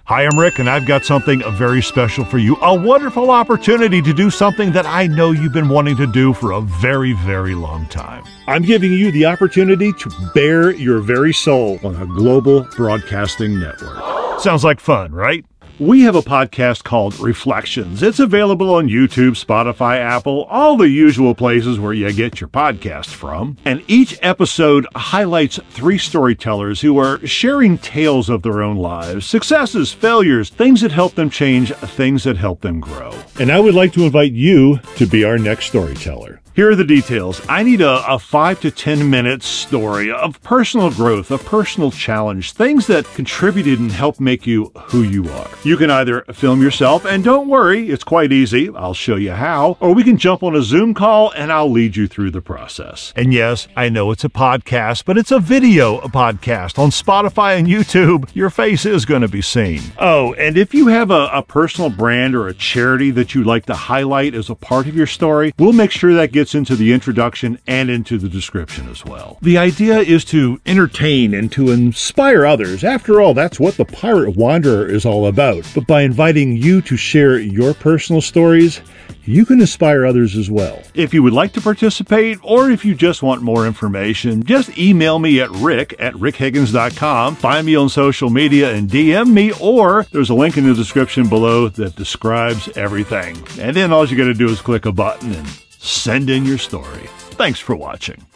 Hi, I'm Rick, and I've got something very special for you. A wonderful opportunity to do something that I know you've been wanting to do for a very, very long time. I'm giving you the opportunity to bare your very soul on a global broadcasting network. Sounds like fun, right? We have a podcast called Reflections. It's available on YouTube, Spotify, Apple, all the usual places where you get your podcast from. And each episode highlights 3 storytellers who are sharing tales of their own lives, successes, failures, things that help them change, things that help them grow. And I would like to invite you to be our next storyteller. Here are the details. I need a 5 to 10 minute story of personal growth, a personal challenge, things that contributed and helped make you who you are. You can either film yourself, and don't worry, it's quite easy. I'll show you how. Or we can jump on a Zoom call and I'll lead you through the process. And yes, I know it's a podcast, but it's a video podcast. On Spotify and YouTube, your face is going to be seen. Oh, and if you have a personal brand or a charity that you'd like to highlight as a part of your story, we'll make sure that gets into the introduction and into the description as well. The idea is to entertain and to inspire others. After all, that's what the Pirate Wanderer is all about. But by inviting you to share your personal stories, you can inspire others as well. If you would like to participate, or if you just want more information, just email me at rick@rickhiggins.com, find me on social media and DM me, or there's a link in the description below that describes everything. And then all you got to do is click a button and send in your story. Thanks for watching.